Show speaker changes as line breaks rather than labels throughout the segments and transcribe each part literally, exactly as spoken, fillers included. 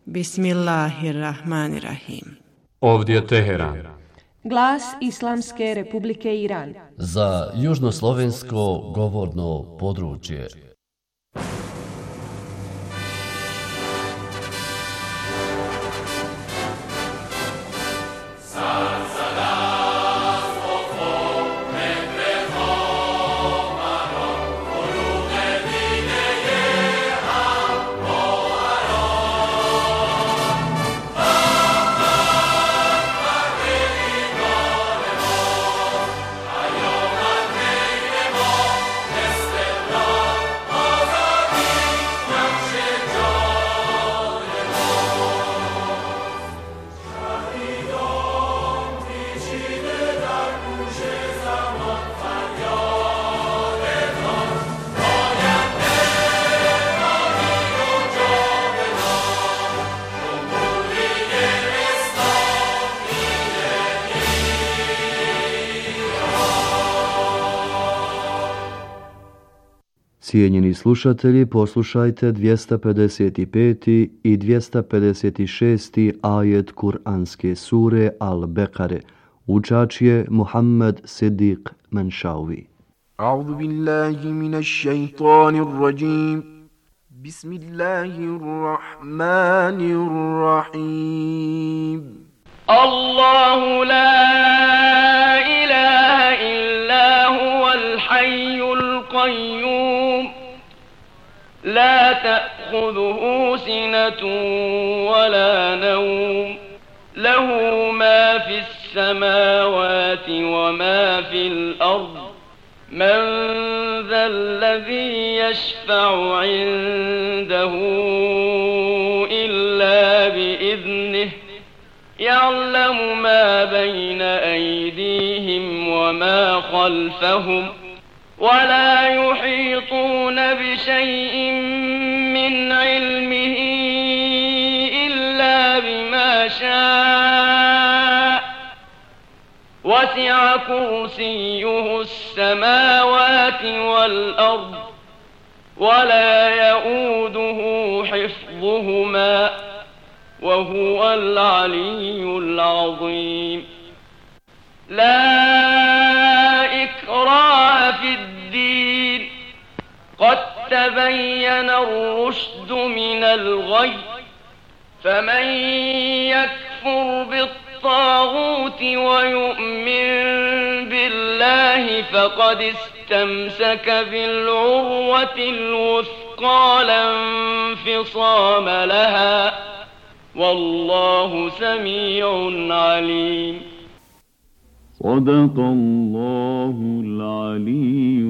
Bismillahirrahmanirrahim.
Ovdje je Teheran.
Glas Islamske Republike Iran.
Za južnoslovensko govorno područje.
Cijenjeni slušatelji, poslušajte dvjesto pedeset peti i dvjesto pedeset šesti ajet Kur'anske sure Al-Bekare. Učač je Muhammed Siddiq Manšavi.
A'udhu billahi minash shaitanir rajim. Bismillahirrahmanirrahim.
Allahu la ilaha illa huwal hayyul qayyum. لا تأخذه سنة ولا نوم له ما في السماوات وما في الأرض من ذا الذي يشفع عنده إلا بإذنه يعلم ما بين أيديهم وما خلفهم ولا يحيطون بشيء من علمه إلا بما شاء وسع كرسيه السماوات والأرض ولا يؤوده حفظهما وهو العلي العظيم لا إكراه في الدين قد تبين الرشد من الغي فمن يكفر بالطاغوت ويؤمن بالله فقد استمسك بالعروة الوثقى لا انفصام لها والله سميع عليم.
صدق الله العلي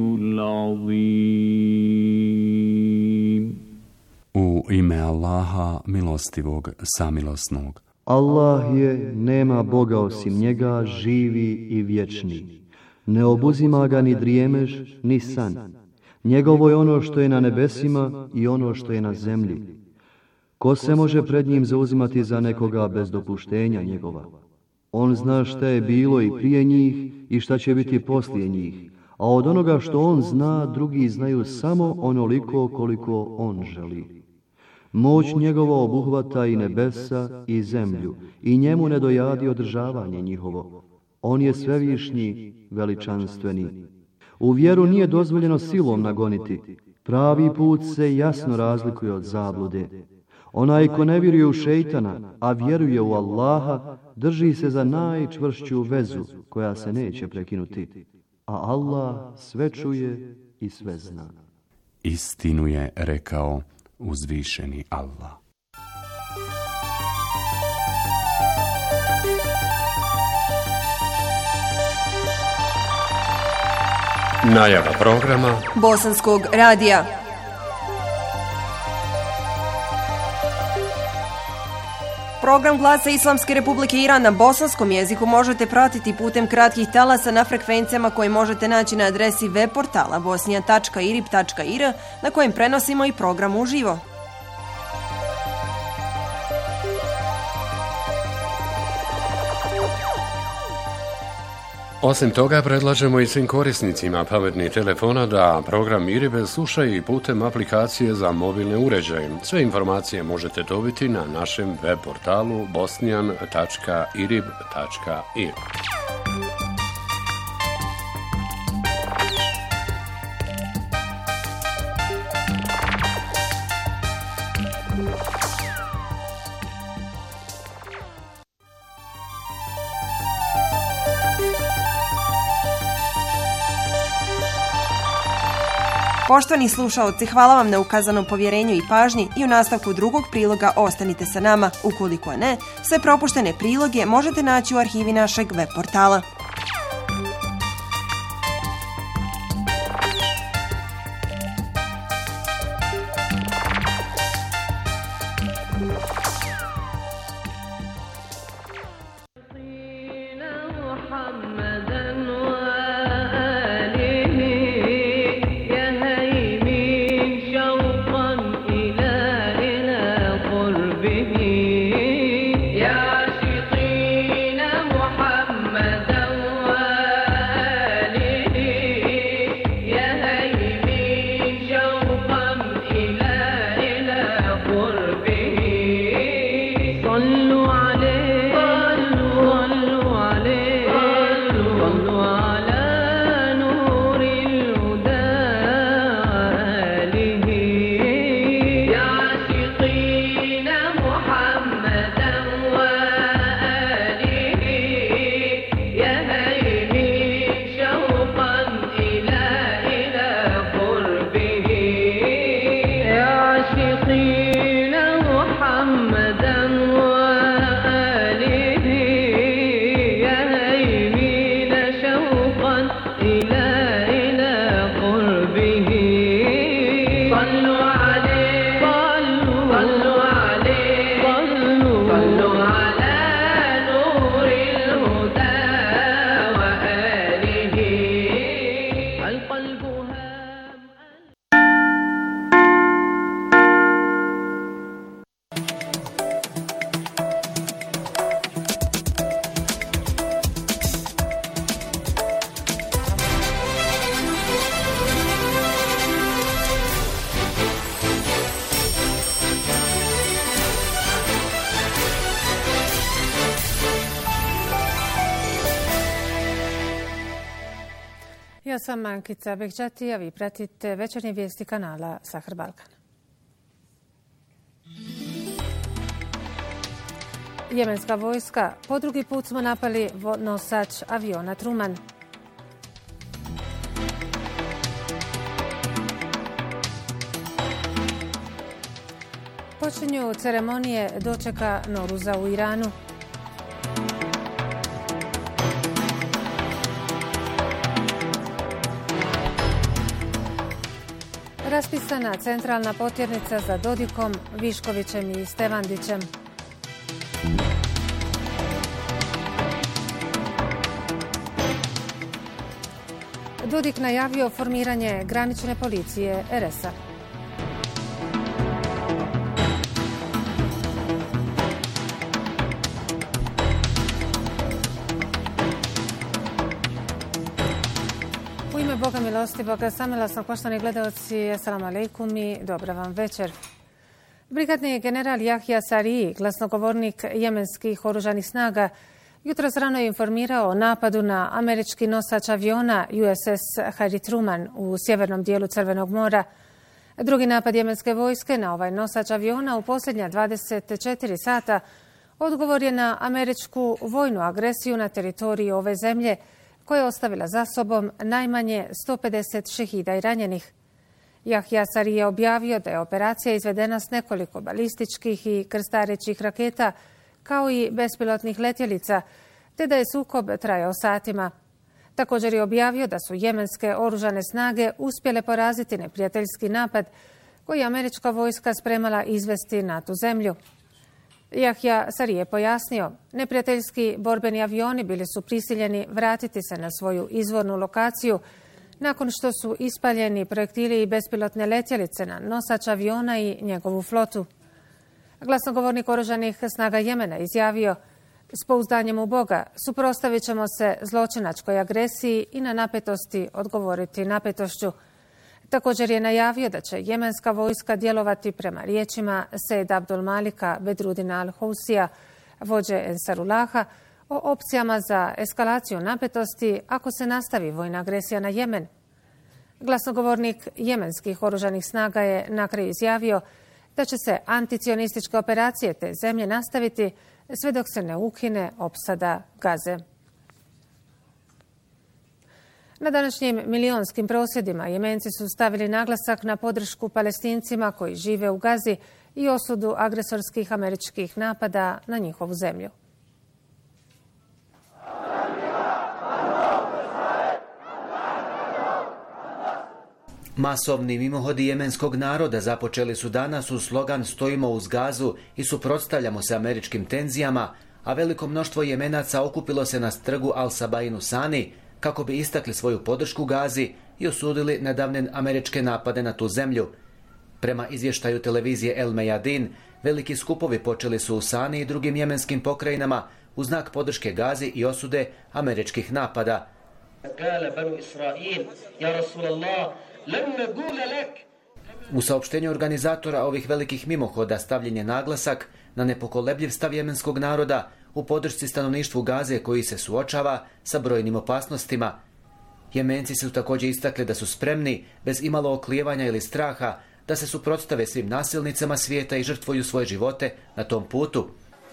العظيم.
U ime Allaha, milostivog, samilosnog.
Allah je, nema Boga osim njega, živi i vječni. Ne obuzima ga ni drijemež, ni san. Njegovo je ono što je na nebesima i ono što je na zemlji. Ko se može pred njim zauzimati za nekoga bez dopuštenja njegova? On zna šta je bilo i prije njih i šta će biti poslije njih, a od onoga što on zna, drugi znaju samo onoliko koliko on želi. Moć njegova obuhvata i nebesa i zemlju, i njemu ne dojadi održavanje njihovo. On je svevišnji, veličanstveni. U vjeru nije dozvoljeno silom nagoniti. Pravi put se jasno razlikuje od zablude. Onaj ko ne vjeruje u šejtana, a vjeruje u Allaha, drži se za najčvršću vezu koja se neće prekinuti. A Allah sve čuje i sve zna.
Istinu je rekao uzvišeni Allah.
Najava programa
Bosanskog radija. Program Glasa Islamske Republike Iran na bosanskom jeziku možete pratiti putem kratkih talasa na frekvencijama koje možete naći na adresi web portala bosnija tačka irib tačka ir na kojem prenosimo i program uživo.
Osim toga, predlažemo i svim korisnicima pametnih telefona da program Iribe slušaju i putem aplikacije za mobilne uređaje. Sve informacije možete dobiti na našem web portalu bosnijan tačka irib tačka ir.
Poštovani slušaoci, hvala vam na ukazanom povjerenju i pažnji i u nastavku drugog priloga ostanite sa nama. Ukoliko ne, sve propuštene priloge možete naći u arhivi našeg web portala.
Ja sam Ankica Bekđati, a vi pratite večernje vijesti kanala Sahar Balkan. Jemenska vojska. Po drugi put smo napali nosač aviona Truman. Počinju ceremonije dočeka Noruza u Iranu. Raspisana centralna potjernica za Dodikom, Viškovićem i Stevandićem. Dodik najavio formiranje granične policije er es a. Boga milosti, Boga samila sam, poštovani gledalci, assalamu alaikum i dobra vam večer. Brigadni general Jahja Sariji, glasnogovornik jemenskih oružanih snaga, jutros rano je informirao o napadu na američki nosač aviona U S S Harry Truman u sjevernom dijelu Crvenog mora. Drugi napad jemenske vojske na ovaj nosač aviona u posljednja dvadeset četiri sata odgovor je na američku vojnu agresiju na teritoriji ove zemlje, koja je ostavila za sobom najmanje sto pedeset šehida i ranjenih. Jahja Sari je objavio da je operacija izvedena s nekoliko balističkih i krstarećih raketa, kao i bespilotnih letjelica, te da je sukob trajao satima. Također je objavio da su jemenske oružane snage uspjele poraziti neprijateljski napad koji je američka vojska spremala izvesti na tu zemlju. Jahja Sari je pojasnio, neprijateljski borbeni avioni bili su prisiljeni vratiti se na svoju izvornu lokaciju nakon što su ispaljeni projektili i bespilotne letjelice na nosač aviona i njegovu flotu. Glasnogovornik oružanih snaga Jemena izjavio S pouzdanjem u Boga suprotstavit ćemo se zločinačkoj agresiji i na napetosti odgovoriti napetošću. Također je najavio da će jemenska vojska djelovati prema riječima Sejda Abdul Malika Bedrudina al-Housija, vođe Ensarullaha, o opcijama za eskalaciju napetosti ako se nastavi vojna agresija na Jemen. Glasnogovornik jemenskih oružanih snaga je na kraju izjavio da će se anticionističke operacije te zemlje nastaviti sve dok se ne ukine opsada Gaze. Na današnjim milionskim prosvjedima Jemenci su stavili naglasak na podršku Palestincima koji žive u Gazi i osudu agresorskih američkih napada na njihovu zemlju.
Masovni mimohodi jemenskog naroda započeli su danas uz slogan "Stojimo uz Gazu i suprotstavljamo se američkim tenzijama", a veliko mnoštvo Jemenaca okupilo se na trgu Al-Sabainu Sani kako bi istakli svoju podršku Gazi i osudili nedavne američke napade na tu zemlju. Prema izvještaju televizije El Mejadin, veliki skupovi počeli su u Sani i drugim jemenskim pokrajinama u znak podrške Gazi i osude američkih napada. U saopštenju organizatora ovih velikih mimohoda stavljen je naglasak na nepokolebljiv stav jemenskog naroda u podršci stanovništvu Gaze koji se suočava sa brojnim opasnostima. Jemenci su također istakli da su spremni, bez imalo oklijevanja ili straha, da se suprotstave svim nasilnicama svijeta i žrtvuju svoje živote na tom putu.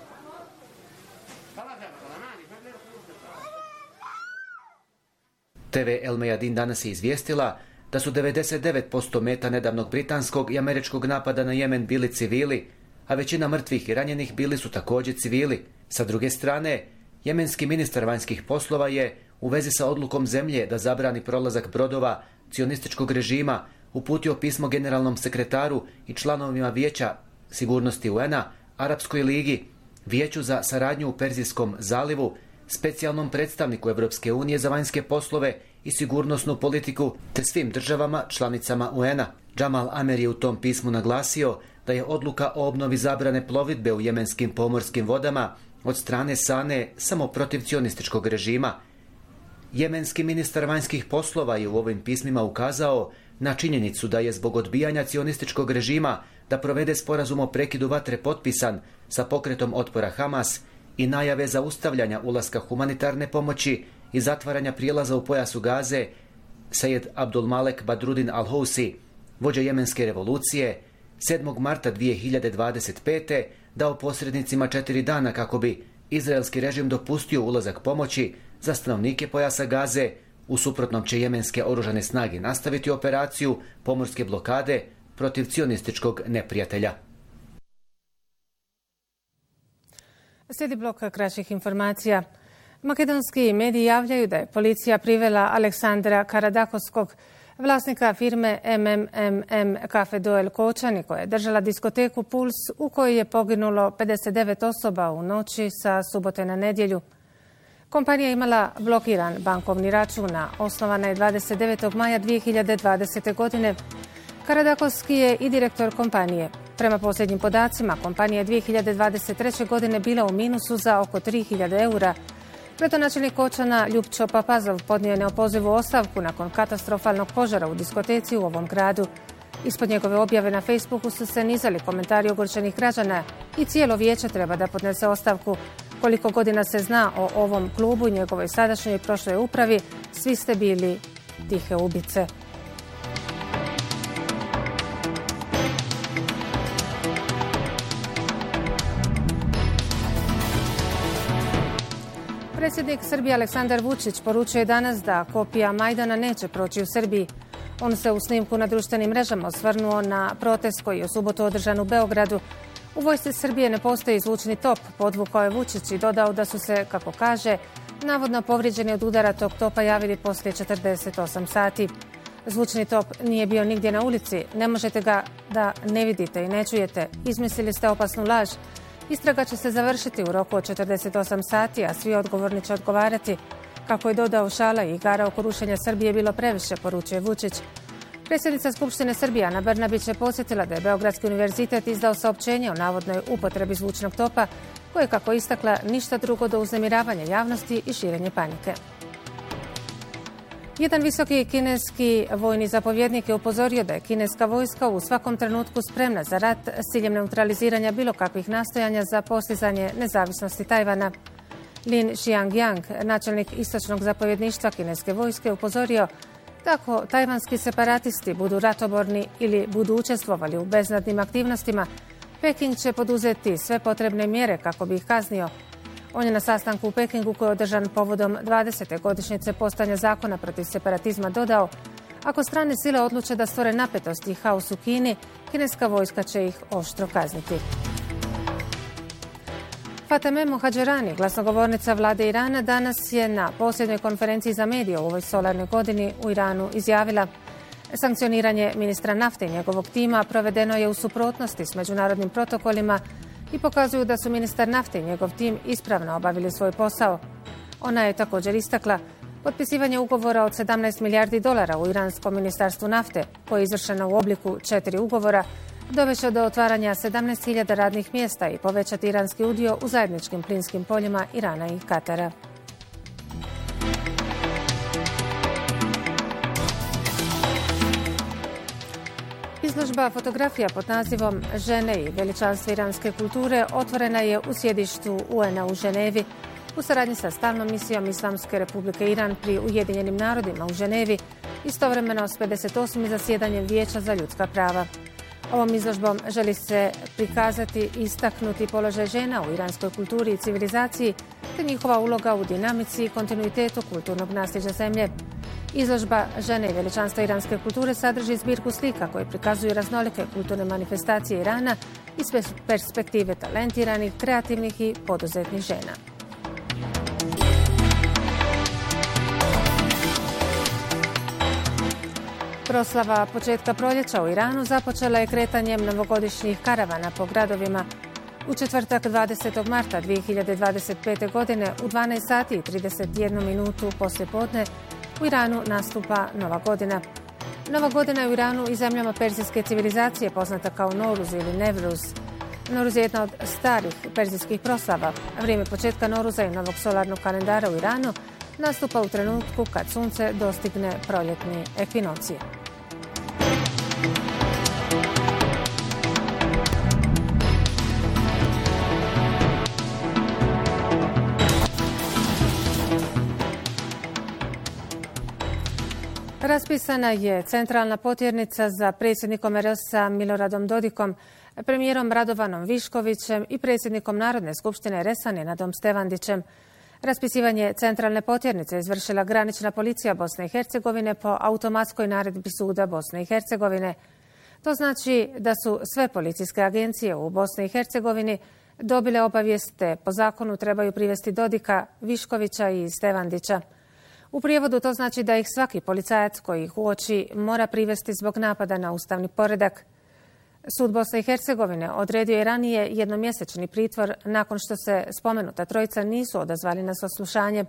Te ve El Mejadin danas je izvijestila da su devedeset devet posto meta nedavnog britanskog i američkog napada na Jemen bili civili, a većina mrtvih i ranjenih bili su također civili. Sa druge strane, jemenski ministar vanjskih poslova je u vezi sa odlukom zemlje da zabrani prolazak brodova cionističkog režima uputio pismo generalnom sekretaru i članovima Vijeća sigurnosti U N A, Arapskoj ligi, Vijeću za saradnju u Perzijskom zalivu, specijalnom predstavniku Europske unije za vanjske poslove i sigurnosnu politiku, te svim državama članicama U N A. Džamal Amer je u tom pismu naglasio da je odluka o obnovi zabrane plovidbe u jemenskim pomorskim vodama od strane Sane samo protiv cionističkog režima. Jemenski ministar vanjskih poslova je u ovim pismima ukazao na činjenicu da je zbog odbijanja cionističkog režima da provede sporazum o prekidu vatre potpisan sa pokretom otpora Hamas i najave zaustavljanja ulaska humanitarne pomoći i zatvaranja prijelaza u pojasu Gaze, Sejed Abdul Malek Badrudin al-Housi, vođa jemenske revolucije, sedmog marta dvije hiljade dvadeset pete dao posrednicima četiri dana kako bi izraelski režim dopustio ulazak pomoći za stanovnike pojasa Gaze. U suprotnom će jemenske oružane snage nastaviti operaciju pomorske blokade protiv cionističkog neprijatelja.
Slijedi blok kraćih informacija. Makedonski mediji javljaju da je policija privela Aleksandra Karadakoskog, vlasnika firme M M M M Cafe Doel Kočani, koja je držala diskoteku Puls u kojoj je poginulo pedeset devet osoba u noći sa subote na nedjelju. Kompanija je imala blokiran bankovni račun, a osnovana je dvadeset devetog maja dvije hiljade dvadesete. godine. Karadakoski je i direktor kompanije. Prema posljednjim podacima, kompanija je dvije hiljade dvadeset treće. godine bila u minusu za oko tri hiljade eura. Gradonačelnik Kočana Ljupčo Papazov podnio je neopozivu ostavku nakon katastrofalnog požara u diskoteci u ovom gradu. Ispod njegove objave na Facebooku su se nizali komentari ogorčenih građana i cijelo vijeće treba da podnese ostavku. Koliko godina se zna o ovom klubu i njegovoj sadašnjoj i prošloj upravi, svi ste bili tihe ubice. Predsjednik Srbije Aleksandar Vučić poručuje danas da kopija Majdana neće proći u Srbiji. On se u snimku na društvenim mrežama osvrnuo na protest koji je u subotu održan u Beogradu. U vojsci Srbije ne postoji zvučni top, podvukao je Vučić i dodao da su se, kako kaže, navodno povrijeđeni od udara tog topa javili poslije četrdeset osam sati. Zvučni top nije bio nigdje na ulici, ne možete ga da ne vidite i ne čujete. Izmislili ste opasnu laž. Istraga će se završiti u roku od četrdeset osam sati, a svi odgovorni će odgovarati. Kako je dodao, šala i igara oko rušenja Srbije bilo previše, poručuje Vučić. Predsjednica Skupštine Srbije Ana Brnabić je podsjetila da je Beogradski univerzitet izdao saopćenje o navodnoj upotrebi zvučnog topa koje, kako istakla, ništa drugo do uznemiravanja javnosti i širenje panike. Jedan visoki kineski vojni zapovjednik je upozorio da je kineska vojska u svakom trenutku spremna za rat s ciljem neutraliziranja bilo kakvih nastojanja za postizanje nezavisnosti Tajvana. Lin Xiangyang, načelnik istočnog zapovjedništva kineske vojske, upozorio da ako tajvanski separatisti budu ratoborni ili budu učestvovali u beznadnim aktivnostima, Peking će poduzeti sve potrebne mjere kako bi ih kaznio. On je na sastanku u Pekingu koji je održan povodom dvadesete godišnjice postojanja zakona protiv separatizma dodao: ako strane sile odluče da stvore napetost i haos u Kini, kineska vojska će ih oštro kazniti. Fateme Mohađerani, glasnogovornica vlade Irana, danas je na posljednjoj konferenciji za medije u ovoj solarnoj godini u Iranu izjavila: sankcioniranje ministra nafte i njegovog tima provedeno je u suprotnosti s međunarodnim protokolima i pokazuju da su ministar nafte i njegov tim ispravno obavili svoj posao. Ona je također istakla: potpisivanje ugovora od sedamnaest milijardi dolara u Iranskom ministarstvu nafte, koje je izvršeno u obliku četiri ugovora, dovešće do otvaranja sedamnaest hiljada radnih mjesta i povećati iranski udio u zajedničkim plinskim poljima Irana i Katara. Izložba fotografija pod nazivom Žene i veličanstvo iranske kulture otvorena je u sjedištu U N-a u Ženevi u saradnji sa stalnom misijom Islamske republike Iran pri Ujedinjenim narodima u Ženevi, istovremeno s pedeset osmim zasjedanjem Vijeća za ljudska prava. Ovom izložbom želi se prikazati i istaknuti položaj žena u iranskoj kulturi i civilizaciji, te njihova uloga u dinamici i kontinuitetu kulturnog nasljeđa zemlje. Izložba Žene i veličanstva iranske kulture sadrži zbirku slika koje prikazuju raznolike kulturne manifestacije Irana iz perspektive talentiranih, kreativnih i poduzetnih žena. Proslava početka proljeća u Iranu započela je kretanjem novogodišnjih karavana po gradovima. U četvrtak dvadesetog marta dvije hiljade dvadeset pete. godine u dvanaest sati i trideset jednu minutu poslijepodne u Iranu nastupa Nova godina. Nova godina je u Iranu i zemljama perzijske civilizacije poznata kao Noruz ili Nevruz. Noruz je jedna od starih perzijskih proslava. Vrijeme početka Noruza i novog solarnog kalendara u Iranu nastupa u trenutku kad sunce dostigne proljetni ekvinocije. Raspisana je centralna potjernica za predsjednikom R S-a Miloradom Dodikom, premijerom Radovanom Viškovićem i predsjednikom Narodne skupštine R S-a Nenadom Stevandićem. Raspisivanje centralne potjernice izvršila granična policija Bosne i Hercegovine po automatskoj naredbi suda Bosne i Hercegovine. To znači da su sve policijske agencije u Bosni i Hercegovini dobile obavijeste po zakonu trebaju privesti Dodika, Viškovića i Stevandića. U prijevodu to znači da ih svaki policajac koji ih uoči mora privesti zbog napada na ustavni poredak. Sud Bosne i Hercegovine odredio je ranije jednomjesečni pritvor nakon što se spomenuta trojica nisu odazvali na saslušanje.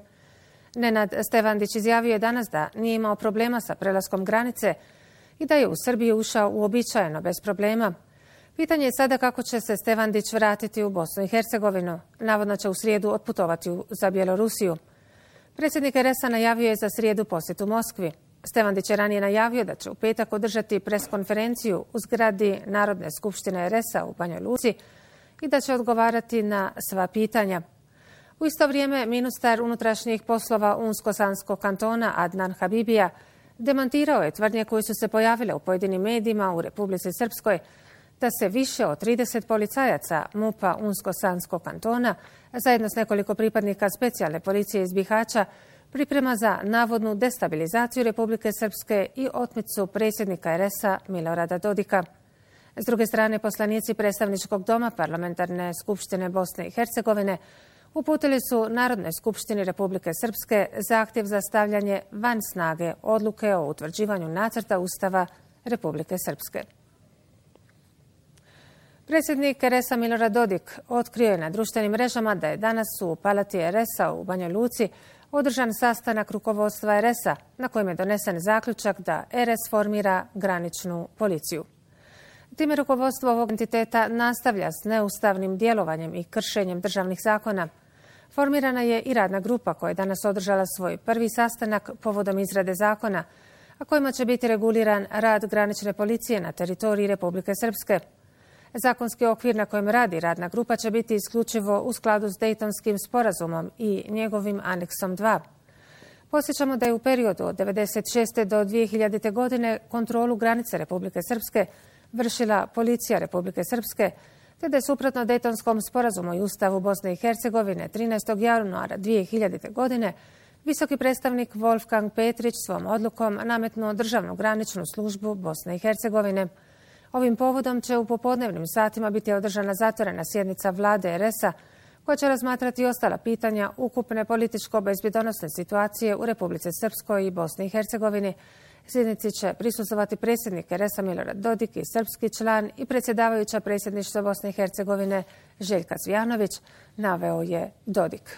Nenad Stevandić izjavio je danas da nije imao problema sa prelaskom granice i da je u Srbiju ušao uobičajeno bez problema. Pitanje je sada kako će se Stevandić vratiti u Bosnu i Hercegovinu. Navodno će u srijedu otputovati za Bjelorusiju. Predsjednik R S-a najavio je za srijedu posjetu Moskvi. Stevandić je ranije najavio da će u petak održati preskonferenciju u zgradi Narodne skupštine R S-a u Banjoj Luci i da će odgovarati na sva pitanja. U isto vrijeme ministar unutrašnjih poslova Unsko-Sanskog kantona Adnan Habibija demantirao je tvrdnje koje su se pojavile u pojedinim medijima u Republici Srpskoj da se više od trideset policajaca MUP-a Unsko-Sanskog kantona zajedno s nekoliko pripadnika specijalne policije iz Bihaća priprema za navodnu destabilizaciju Republike Srpske i otmicu predsjednika R S-a Milorada Dodika. S druge strane, poslanici predstavničkog doma Parlamentarne skupštine Bosne i Hercegovine uputili su Narodnoj skupštini Republike Srpske zahtjev za stavljanje van snage odluke o utvrđivanju nacrta Ustava Republike Srpske. Predsjednik R S-a Milorad Dodik otkrio je na društvenim mrežama da je danas u Palati R S-a u Banjoj Luci održan sastanak rukovodstva R S-a na kojem je donesen zaključak da R S formira graničnu policiju. Time rukovodstvo ovog entiteta nastavlja s neustavnim djelovanjem i kršenjem državnih zakona. Formirana je i radna grupa koja je danas održala svoj prvi sastanak povodom izrade zakona, a kojima će biti reguliran rad granične policije na teritoriji Republike Srpske. Zakonski okvir na kojem radi radna grupa će biti isključivo u skladu s Dejtonskim sporazumom i njegovim aneksom dva. Posjećamo da je u periodu od devedeset šeste do dvije hiljadite. godine kontrolu granice Republike Srpske vršila policija Republike Srpske, te da je suprotno Dejtonskom sporazumu i Ustavu Bosne i Hercegovine trinaestog januara dvije hiljadite. godine visoki predstavnik Wolfgang Petrić svom odlukom nametnuo državnu graničnu službu Bosne i Hercegovine. Ovim povodom će u popodnevnim satima biti održana zatvorena sjednica vlade er es a koja će razmatrati ostala pitanja ukupne političko-bezbjedonosne situacije u Republici Srpskoj i Bosni i Hercegovini. Sjednici će prisustvovati predsjednik er es a Milorad Dodik i srpski član i predsjedavajuća predsjedništva Bosne i Hercegovine Željka Cvijanović, naveo je Dodik.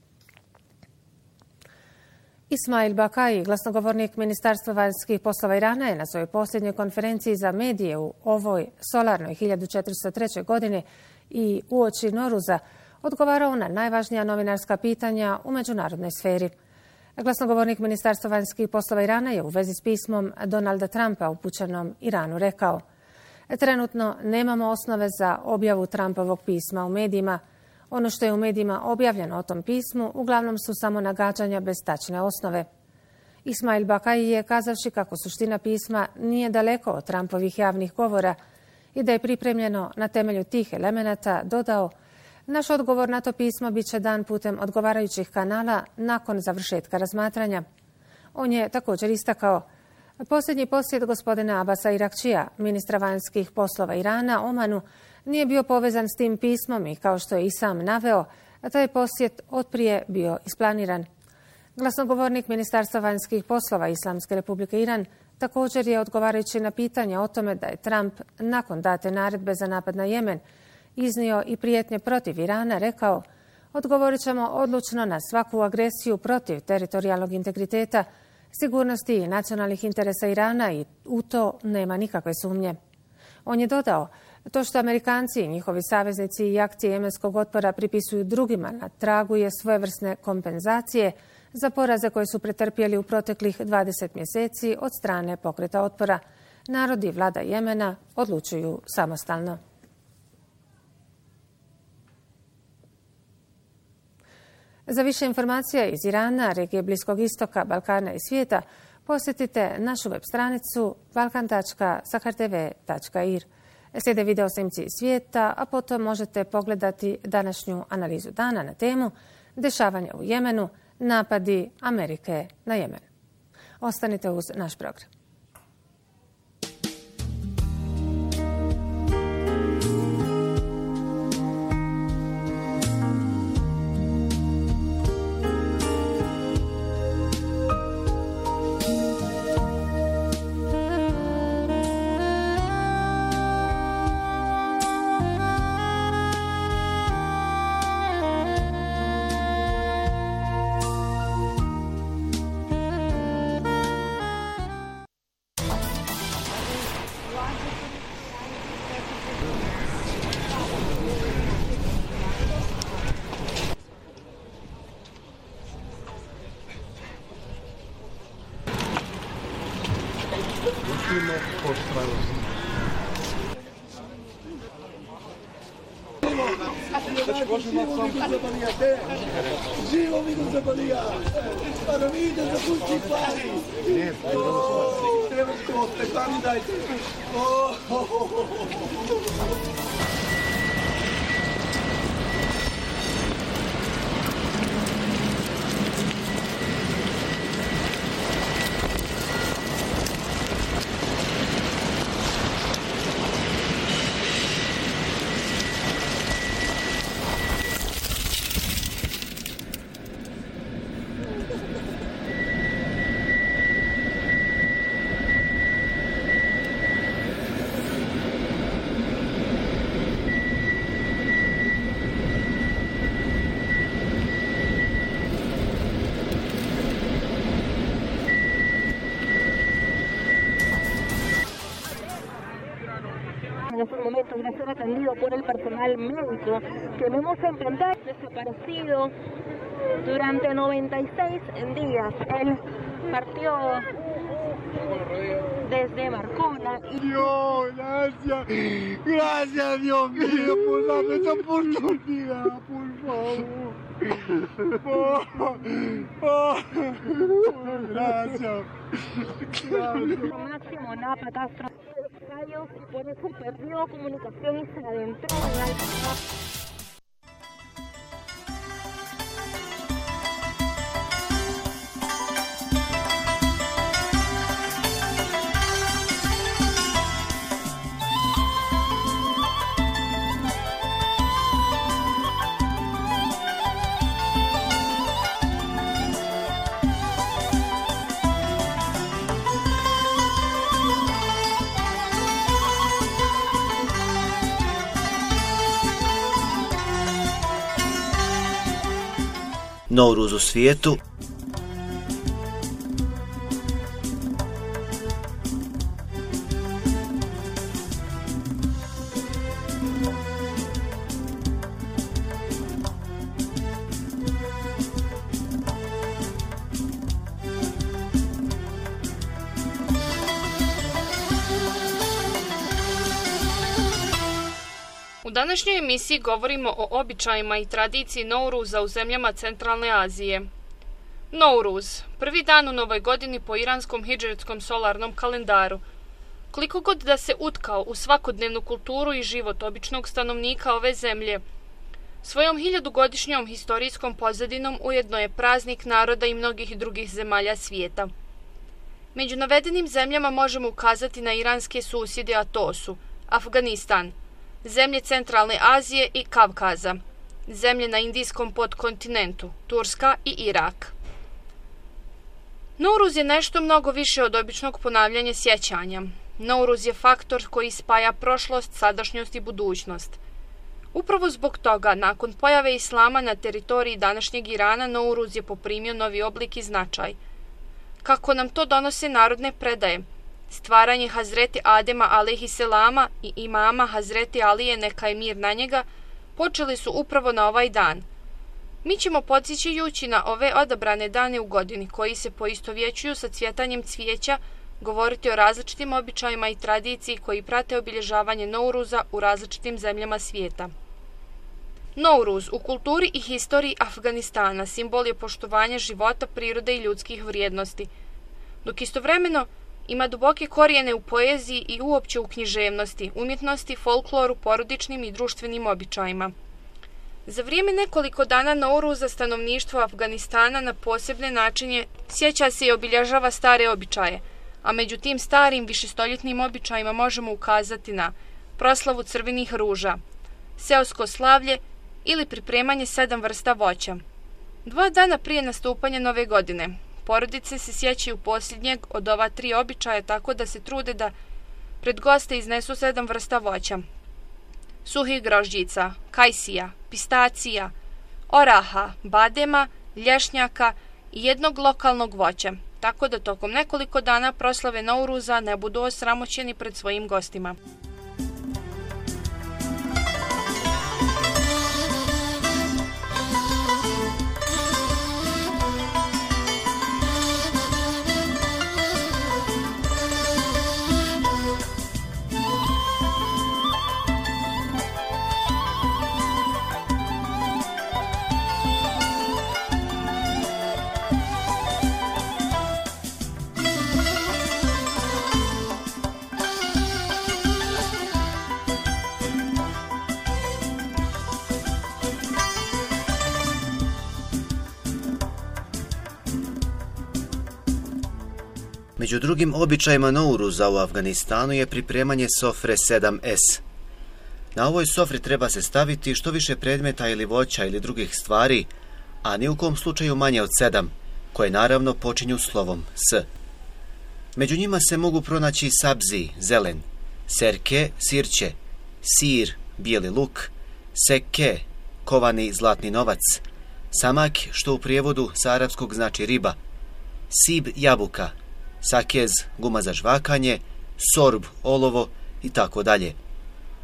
Ismail Bakai, glasnogovornik Ministarstva vanjskih poslova Irana, je na svojoj posljednjoj konferenciji za medije u ovoj solarnoj hiljadu četiristo trećoj. godini i uoči Noruza odgovarao na najvažnija novinarska pitanja u međunarodnoj sferi. Glasnogovornik Ministarstva vanjskih poslova Irana je u vezi s pismom Donalda Trumpa upućenom Iranu rekao: trenutno nemamo osnove za objavu Trumpovog pisma u medijima. Ono što je u medijima objavljeno o tom pismu uglavnom su samo nagađanja bez tačne osnove. Ismail Bakai je, kazavši kako suština pisma nije daleko od Trumpovih javnih govora i da je pripremljeno na temelju tih elemenata, dodao: naš odgovor na to pismo bit će dan putem odgovarajućih kanala nakon završetka razmatranja. On je također istakao: posljednji posjet gospodina Abasa Irakčija, ministra vanjskih poslova Irana, Omanu, nije bio povezan s tim pismom i, kao što je i sam naveo, taj posjet otprije bio isplaniran. Glasnogovornik Ministarstva vanjskih poslova Islamske Republike Iran također je, odgovarajući na pitanja o tome da je Trump nakon date naredbe za napad na Jemen iznio i prijetnje protiv Irana, rekao: odgovorit ćemo odlučno na svaku agresiju protiv teritorijalnog integriteta, sigurnosti i nacionalnih interesa Irana i u to nema nikakve sumnje. On je dodao: to što Amerikanci i njihovi saveznici i akcije jemenskog otpora pripisuju drugima na tragu je svojevrsne kompenzacije za poraze koje su pretrpjeli u proteklih dvadeset mjeseci od strane pokreta otpora. Narod i vlada Jemena odlučuju samostalno. Za više informacija iz Irana, regije Bliskog istoka, Balkana i svijeta posjetite našu web stranicu balkan tačka sahar te ve tačka ir. Slijede video snimci iz svijeta, a potom možete pogledati današnju analizu dana na temu dešavanja u Jemenu, napadi Amerike na Jemen. Ostanite uz naš program.
Živo mi do zabalija! Paravide za kući pari! Treba što ste, sami dajte!
en estos momentos va a ser atendido por el personal médico que vemos en pantalla. Desaparecido durante noventa y seis días. Él partió desde Marcona. Y...
Dios, gracias, gracias Dios mío por darme esta oportunidad, por favor. Oh, oh, gracias. Gracias.
Máximo Napa Castro y por eso perdió comunicación y se adentró en el...
Novruz u svijetu.
U današnjoj emisiji govorimo o običajima i tradiciji Nouruza u zemljama Centralne Azije. Nouruz, prvi dan u novoj godini po iranskom hidžretskom solarnom kalendaru. Koliko god da se utkao u svakodnevnu kulturu i život običnog stanovnika ove zemlje, svojom hiljadugodišnjom historijskom pozadinom ujedno je praznik naroda i mnogih drugih zemalja svijeta. Među navedenim zemljama možemo ukazati na iranske susjede, a to su Afganistan, zemlje Centralne Azije i Kavkaza, zemlje na Indijskom podkontinentu, Turska i Irak. Nouruz je nešto mnogo više od običnog ponavljanja sjećanja. Nouruz je faktor koji spaja prošlost, sadašnjost i budućnost. Upravo zbog toga, nakon pojave islama na teritoriji današnjeg Irana, Nouruz je poprimio novi oblik i značaj. Kako nam to donose narodne predaje, stvaranje Hazreti Adema alejhiselama i imama Hazreti Alije neka je mir na njega počeli su upravo na ovaj dan. Mi ćemo podsjećajući na ove odabrane dane u godini koji se poistovjećuju sa cvjetanjem cvijeća govoriti o različitim običajima i tradiciji koji prate obilježavanje Nouruza u različitim zemljama svijeta. Nouruz u kulturi i historiji Afganistana simbol je poštovanja života, prirode i ljudskih vrijednosti, dok istovremeno ima duboke korijene u poeziji i uopće u književnosti, umjetnosti, folkloru, porodičnim i društvenim običajima. Za vrijeme nekoliko dana Nouruza stanovništvo Afganistana na posebne načine sjeća se i obilježava stare običaje, a među tim starim višestoljetnim običajima možemo ukazati na proslavu crvenih ruža, seosko slavlje ili pripremanje sedam vrsta voća. Dva dana prije nastupanja nove godine, porodice se sjećaju posljednjeg od ova tri običaja tako da se trude da pred goste iznesu sedam vrsta voća: suhih grožđica, kajsija, pistacija, oraha, badema, lješnjaka i jednog lokalnog voća, tako da tokom nekoliko dana proslave Nouruza ne budu osramoćeni pred svojim gostima.
Među drugim običajima Nouruza u Afganistanu je pripremanje sofre sedam es. Na ovoj sofri treba se staviti što više predmeta ili voća ili drugih stvari, a ni u kom slučaju manje od sedam, koje naravno počinju slovom S. Među njima se mogu pronaći sabzi, zelen, serke, sirće, sir, bijeli luk, sekke, kovani zlatni novac, samak, što u prijevodu sa arapskog znači riba, sib, jabuka, sakez, guma za žvakanje, sorb, olovo i tako dalje.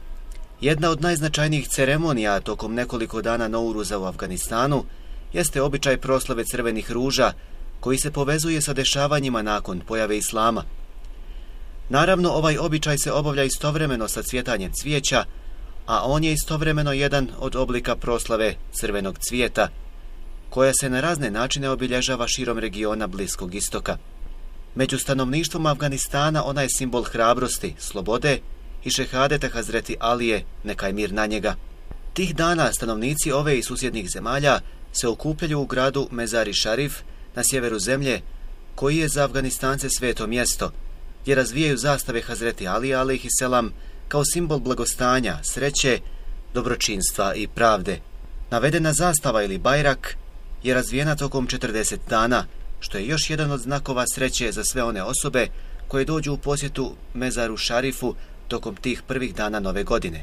Jedna od najznačajnijih ceremonija tokom nekoliko dana Nouruza u Afganistanu jeste običaj proslave crvenih ruža, koji se povezuje sa dešavanjima nakon pojave islama. Naravno, ovaj običaj se obavlja istovremeno sa cvjetanjem cvijeća, a on je istovremeno jedan od oblika proslave crvenog cvijeta, koja se na razne načine obilježava širom regiona Bliskog istoka. Među stanovništvom Afganistana ona je simbol hrabrosti, slobode i šehadeta Hazreti Alije, neka je mir na njega. Tih dana stanovnici ove i susjednih zemalja se okupljaju u gradu Mezari Šarif na sjeveru zemlje, koji je za Afganistance sveto mjesto, gdje razvijaju zastave Hazreti Alije alejhiselam kao simbol blagostanja, sreće, dobročinstva i pravde. Navedena zastava ili bajrak je razvijena tokom četrdeset dana, što je još jedan od znakova sreće za sve one osobe koje dođu u posjetu Mezaru Šarifu tokom tih prvih dana nove godine.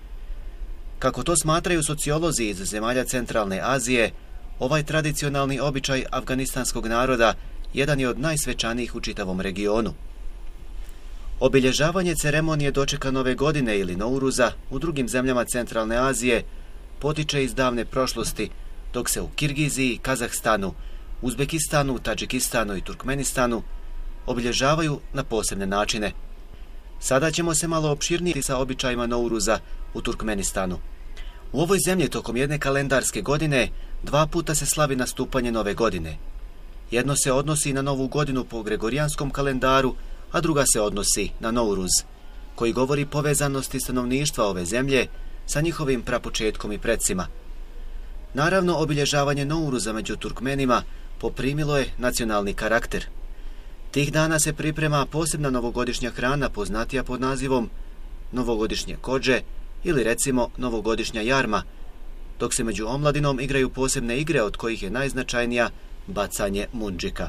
Kako to smatraju sociolozi iz zemalja Centralne Azije, ovaj tradicionalni običaj afganistanskog naroda jedan je od najsvečanijih u čitavom regionu. Obilježavanje ceremonije dočeka nove godine ili Nouruza u drugim zemljama Centralne Azije potiče iz davne prošlosti, dok se u Kirgiziji, Kazahstanu, Uzbekistanu, Tadžikistanu i Turkmenistanu obilježavaju na posebne načine. Sada ćemo se malo opširnije sa običajima Nouruza u Turkmenistanu. U ovoj zemlji tokom jedne kalendarske godine dva puta se slavi nastupanje nove godine. Jedno se odnosi na novu godinu po gregorijanskom kalendaru, a druga se odnosi na Nouruz, koji govori povezanosti stanovništva ove zemlje sa njihovim prapočetkom i predsima. Naravno, obilježavanje Nouruza među Turkmenima poprimilo je nacionalni karakter. Tih dana se priprema posebna novogodišnja hrana poznatija pod nazivom novogodišnje kođe ili recimo novogodišnja jarma, dok se među omladinom igraju posebne igre od kojih je najznačajnija bacanje mundžika.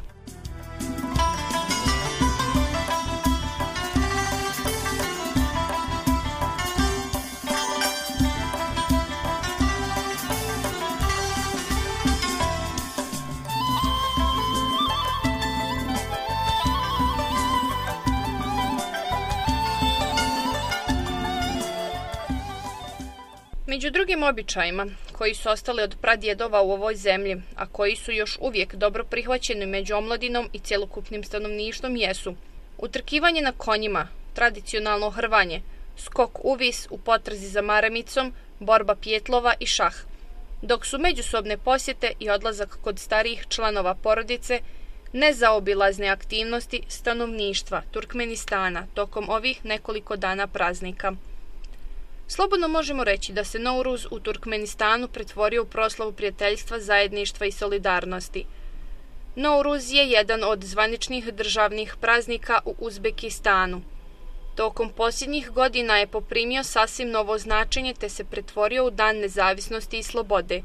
Među drugim običajima, koji su ostali od pradjedova u ovoj zemlji, a koji su još uvijek dobro prihvaćeni među omladinom i cjelokupnim stanovništvom jesu utrkivanje na konjima, tradicionalno hrvanje, skok uvis u potrazi za maramicom, borba pjetlova i šah, dok su međusobne posjete i odlazak kod starijih članova porodice nezaobilazne aktivnosti stanovništva Turkmenistana tokom ovih nekoliko dana praznika. Slobodno možemo reći da se Nouruz u Turkmenistanu pretvorio u proslavu prijateljstva, zajedništva i solidarnosti. Nouruz je jedan od zvaničnih državnih praznika u Uzbekistanu. Tokom posljednjih godina je poprimio sasvim novo značenje te se pretvorio u dan nezavisnosti i slobode.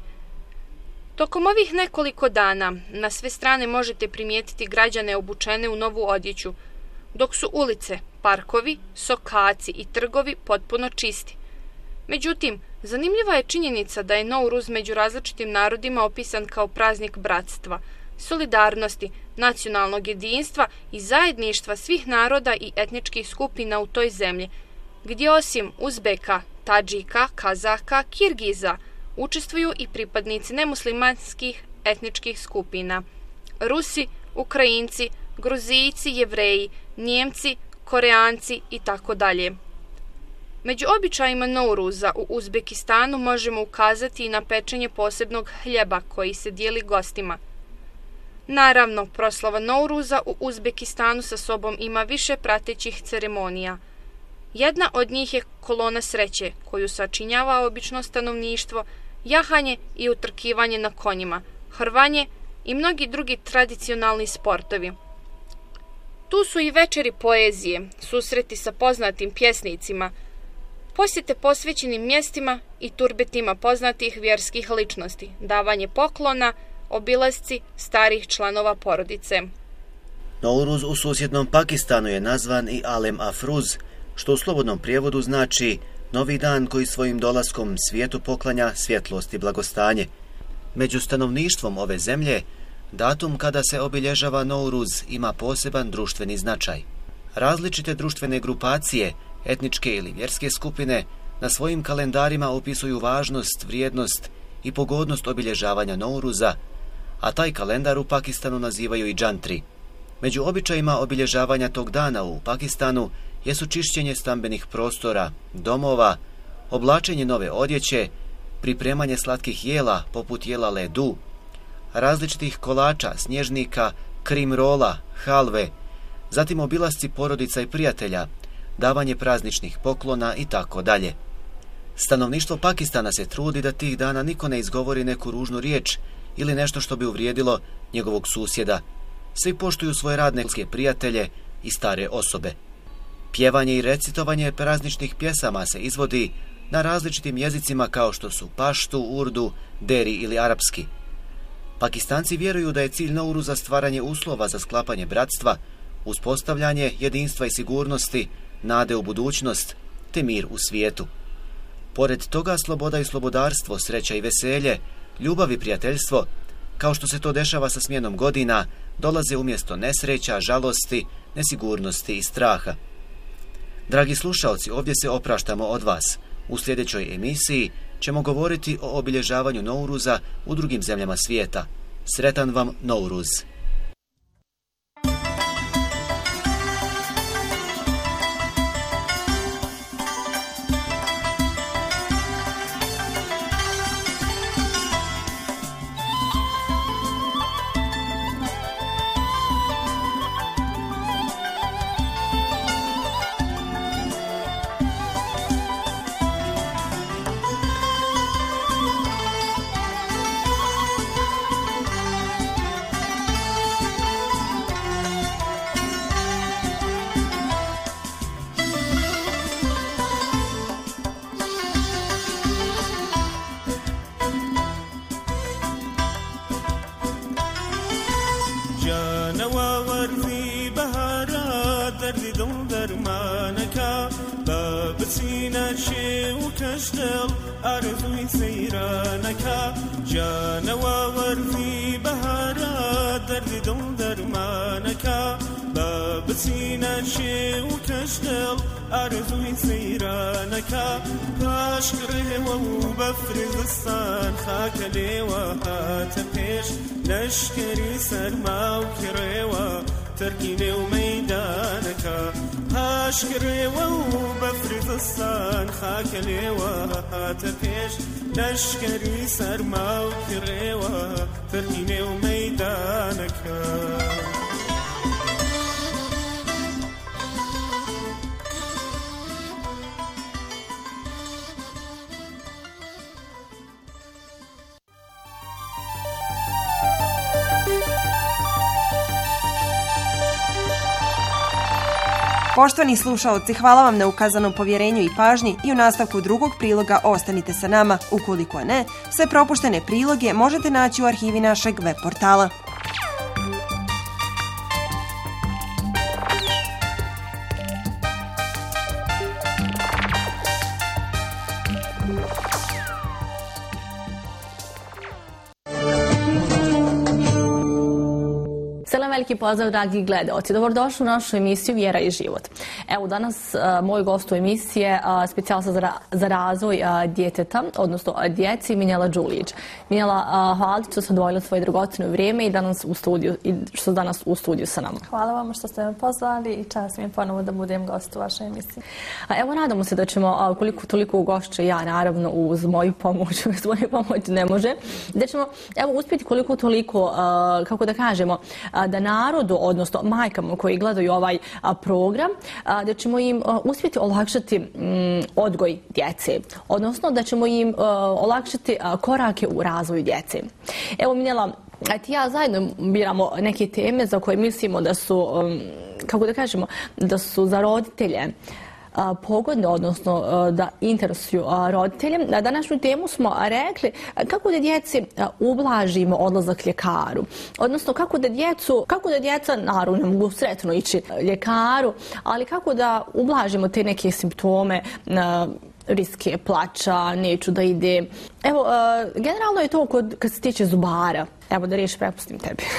Tokom ovih nekoliko dana na sve strane možete primijetiti građane obučene u novu odjeću, dok su ulice, parkovi, sokaci i trgovi potpuno čisti. Međutim, zanimljiva je činjenica da je Nouruz među različitim narodima opisan kao praznik bratstva, solidarnosti, nacionalnog jedinstva i zajedništva svih naroda i etničkih skupina u toj zemlji, gdje osim Uzbeka, Tadžika, Kazaka, Kirgiza učestvuju i pripadnici nemuslimanskih etničkih skupina: Rusi, Ukrajinci, Gruzijci, Jevreji, Njemci, Koreanci i tako dalje. Među običajima Nouruza u Uzbekistanu možemo ukazati i na pečenje posebnog hljeba koji se dijeli gostima. Naravno, proslava Nouruza u Uzbekistanu sa sobom ima više pratećih ceremonija. Jedna od njih je kolona sreće, koju sačinjava obično stanovništvo, jahanje i utrkivanje na konjima, hrvanje i mnogi drugi tradicionalni sportovi. Tu su i večeri poezije, susreti sa poznatim pjesnicima, posjete posvećenim mjestima i turbetima poznatih vjerskih ličnosti, davanje poklona, obilasci starih članova porodice.
Nouruz u susjednom Pakistanu je nazvan i Alem Afruz, što u slobodnom prijevodu znači novi dan koji svojim dolaskom svijetu poklanja svjetlost i blagostanje. Među stanovništvom ove zemlje, datum kada se obilježava Nouruz ima poseban društveni značaj. Različite društvene grupacije, etničke ili vjerske skupine, na svojim kalendarima opisuju važnost, vrijednost i pogodnost obilježavanja Nouruza, a taj kalendar u Pakistanu nazivaju i džantri. Među običajima obilježavanja tog dana u Pakistanu jesu čišćenje stambenih prostora, domova, oblačenje nove odjeće, pripremanje slatkih jela poput jela ledu, različitih kolača, snježnika, krim rola, halve, zatim obilasci porodica i prijatelja, davanje prazničnih poklona i tako dalje. Stanovništvo Pakistana se trudi da tih dana niko ne izgovori neku ružnu riječ ili nešto što bi uvrijedilo njegovog susjeda. Svi poštuju svoje radne prijatelje i stare osobe. Pjevanje i recitovanje prazničnih pjesama se izvodi na različitim jezicima kao što su paštu, urdu, deri ili arapski. Pakistanci vjeruju da je cilj Nouruza stvaranje uslova za sklapanje bratstva, uspostavljanje jedinstva i sigurnosti, nade u budućnost, te mir u svijetu. Pored toga sloboda i slobodarstvo, sreća i veselje, ljubav i prijateljstvo, kao što se to dešava sa smjenom godina, dolaze umjesto nesreća, žalosti, nesigurnosti i straha. Dragi slušaoci, ovdje se opraštamo od vas. U sljedećoj emisiji ćemo govoriti o obilježavanju Nouruza u drugim zemljama svijeta. Sretan vam Nouruz!
آرزوی سیرانکا جانوا وردی بهارا درد دل درمانکا باب سینه چه و کشدل آرزوی سیرانکا پاش کره و بفرزستان خاک لیوا هات پیش لشکری سرما و کره و ترکینه و میدانکا پاش کره و بفرزستان خاک لیوا هات پیش لشکری سرما و کره و ترکینه و میدانکا
Poštovani slušaoci, hvala vam na ukazanom povjerenju i pažnji i u nastavku drugog priloga ostanite sa nama. Ukoliko ne, sve propuštene priloge možete naći u arhivi našeg web portala.
Veliki pozdrav, dragi gledaoci. Dobrodošli u našu emisiju Vjera i život. Evo, danas a, moj gost u emisiji je specijalista za, ra, za razvoj a, djeteta, odnosno a, djeci, Minjela Đulić. Minjela, a, hvala što ste odvojili svoje dragocjeno vrijeme i danas u studiju, i što ste danas u studiju sa nama.
Hvala vam što ste me pozvali i čast mi je ponovo da budem gost u vašoj emisiji.
A, evo, nadamo se da ćemo, a, koliko toliko ugošće ja, naravno, uz moju pomoć, uz moju pomoć ne može, da ćemo, evo, uspjeti koliko toliko, a, kako da kažemo, a, da narodu, odnosno majkama koji gledaju ovaj a, program, a, da ćemo im a, uspjeti olakšati m, odgoj djece, odnosno da ćemo im a, olakšati a, korake u razvoju djece. Evo, Minjela, ti ja zajedno biramo neke teme za koje mislimo da su, um, kako da kažemo, da su za roditelje pogodne, odnosno da interesuju roditelje. Na današnju temu smo rekli kako da djeci ublažimo odlazak ljekaru, odnosno kako da djecu, kako da djeca naravno ne mogu sretno ići ljekaru, ali kako da ublažimo te neke simptome, riske plača, neću da ide. Evo, generalno je to kod, kad se tiče zubara. Evo da riječ prepustim tebi.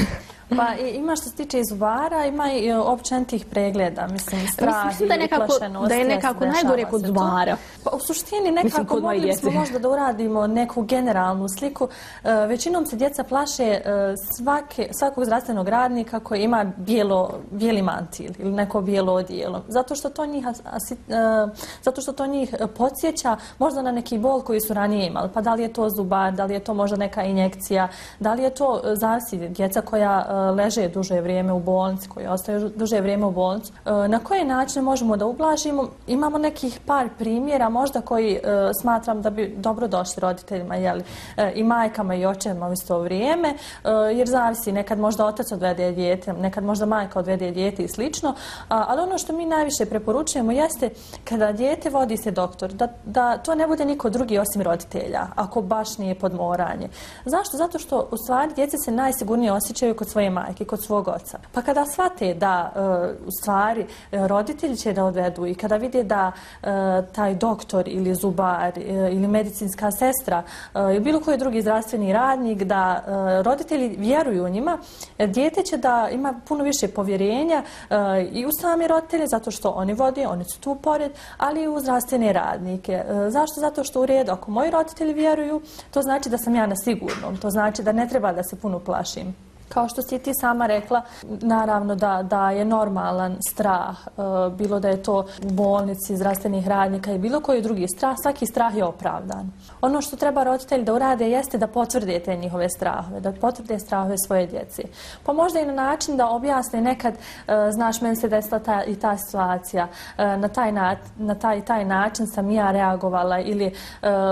Pa ima što se tiče i zubara, ima i općenitih pregleda, mislim, strah
Mislim da je
i
nekako,
uplašenost.
da je nekako najgore kod zubara.
Pa u suštini nekako
Mislim, kod moje
mogli bismo
djece.
možda da uradimo neku generalnu sliku. E, većinom se djeca plaše e, svake, svakog zdravstvenog radnika koji ima bijelo, bijeli mantil ili neko bijelo odijelo. Zato što to njih, asi, e, zato što to njih podsjeća možda na neki bol koji su ranije imali. Pa da li je to zubar, da li je to možda neka injekcija, da li je to e, zavisi djeca koja e, leže duže vrijeme u bolnici, koji ostaju duže vrijeme u bolnici. E, na koje načine možemo da ublažimo? Imamo nekih par primjera možda koji e, smatram da bi dobro došli roditeljima, jeli, e, i majkama i očevima u isto vrijeme, e, jer zavisi, nekad možda otac odvede dijete, nekad možda majka odvede dijete i slično, a, ali ono što mi najviše preporučujemo jeste kada dijete vodi se doktor, da, da to ne bude niko drugi osim roditelja, ako baš nije podmoranje. Zašto? Zato što u stvari djeca se najsigurnije osjećaju kod svoje majke, kod svog oca. Pa kada shvate da e, u stvari e, roditelji će da odvedu i kada vide da e, taj doktor ili zubar e, ili medicinska sestra e, ili bilo koji drugi zdravstveni radnik, da e, roditelji vjeruju u njima, e, dijete će da ima puno više povjerenja e, i u sami roditelje, zato što oni vode, oni su tu pored, ali i u zdravstvene radnike. E, zašto? Zato što u redu, ako moji roditelji vjeruju, to znači da sam ja na sigurnom, to znači da ne treba da se puno plašim. Kao što si ti sama rekla, naravno da, da je normalan strah, e, bilo da je to u bolnici, zdravstvenih radnika i bilo koji drugi strah, svaki strah je opravdan. Ono što treba roditelji da urade jeste da potvrde te njihove strahove, da potvrde strahove svoje djece. Pa možda i na način da objasne nekad, e, znaš, meni se desila ta i ta situacija, e, na taj, na, na taj, taj način sam ja reagovala ili e,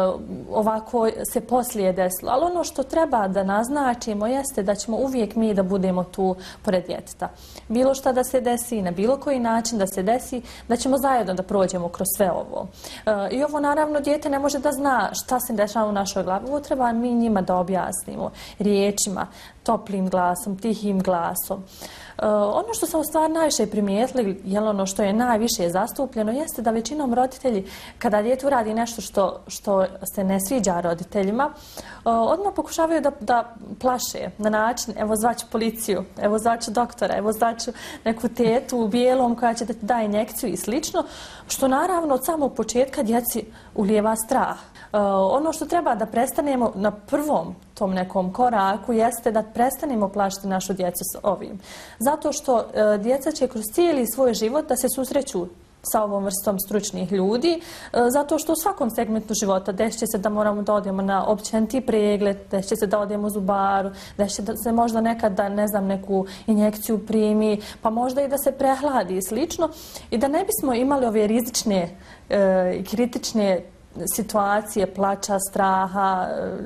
ovako se poslije desilo. Ali ono što treba da naznačimo jeste da ćemo uvijek mi da budemo tu pored djeteta. Bilo šta da se desi, na bilo koji način da se desi, da ćemo zajedno da prođemo kroz sve ovo. E, I ovo naravno dijete ne može da zna šta se dešava u našoj glavi. Ovo treba mi njima da objasnimo riječima, toplim glasom, tihim glasom. E, ono što sam u stvari najviše primijetili, jel ono što je najviše zastupljeno, jeste da većinom roditelji, kada dijete uradi nešto što, što se ne sviđa roditeljima, e, odmah pokušavaju da, da plaše na način, evo zvaću policiju, evo zvaću doktora, evo zvaću neku tetu u bijelom koja će da ti da injekciju i slično, što naravno od samog početka djeci ulijeva strah. E, ono što treba da prestanemo na prvom tom nekom koraku jeste da prestanemo plašiti našu djecu s ovim. Zato što e, djeca će kroz cijeli svoj život da se susreću sa ovom vrstom stručnih ljudi, e, zato što u svakom segmentu života desit će se da moramo da odemo na općeniti pregled, desit će se da odemo u zubaru, desit će da se možda nekad da, ne znam, neku injekciju primi, pa možda i da se prehladi i slično. I da ne bismo imali ove rizične i e, kritične situacije, plača, straha,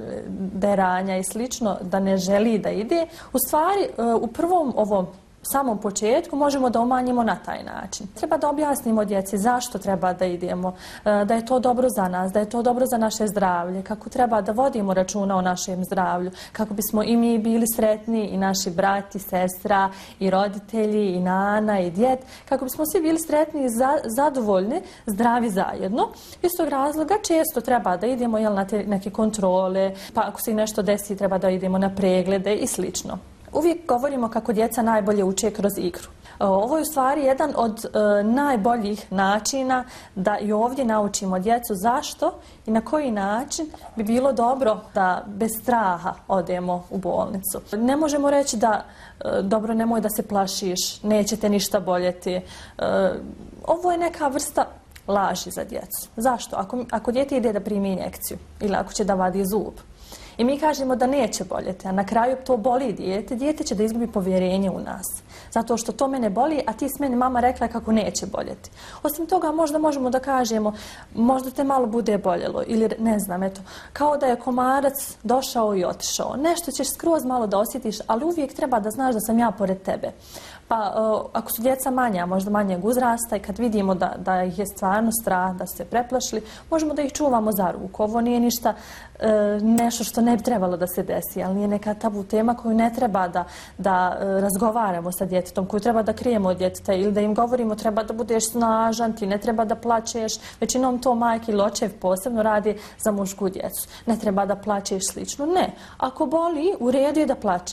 deranja i slično, da ne želi da ide, u stvari u prvom ovom samom početku možemo da umanjimo na taj način. Treba da objasnimo djeci zašto treba da idemo, da je to dobro za nas, da je to dobro za naše zdravlje, kako treba da vodimo računa o našem zdravlju, kako bismo i mi bili sretni, i naši brati, sestra, i roditelji, i nana, i djed, kako bismo svi bili sretni i za, zadovoljni, zdravi zajedno. Iz tog razloga često treba da idemo, jel, na te neke kontrole, pa ako se nešto desi treba da idemo na preglede i slično. Uvijek govorimo kako djeca najbolje uče kroz igru. Ovo je u stvari jedan od e, najboljih načina da i ovdje naučimo djecu zašto i na koji način bi bilo dobro da bez straha odemo u bolnicu. Ne možemo reći da e, dobro, nemoj da se plašiš, neće te ništa boljeti. E, ovo je neka vrsta laži za djecu. Zašto? Ako, ako dijete ide da primi injekciju ili ako će da vadi zub, i mi kažemo da neće boljeti, a na kraju to boli dijete, dijete će da izgubi povjerenje u nas. Zato što to mene boli, a ti s meni mama rekla kako neće boljeti. Osim toga, možda možemo da kažemo, možda te malo bude boljelo, ili ne znam, eto, kao da je komarac došao i otišao. Nešto ćeš skroz malo da osjetiš, ali uvijek treba da znaš da sam ja pored tebe. Pa uh, ako su djeca manja, možda manjeg uzrasta i kad vidimo da, da ih je stvarno strah, da su se preplašili, možemo da ih čuvamo za ruku. Ovo nije ništa uh, nešto što ne bi trebalo da se desi, ali nije neka tabu tema koju ne treba da, da uh, razgovaramo sa djetetom, koju treba da krijemo od djeteta ili da im govorimo treba da budeš snažan, ti ne treba da plačeš. Većinom to majke ili očev posebno radi za mušku djecu. Ne treba da plačeš slično. Ne. Ako boli, u redu je da plačeš.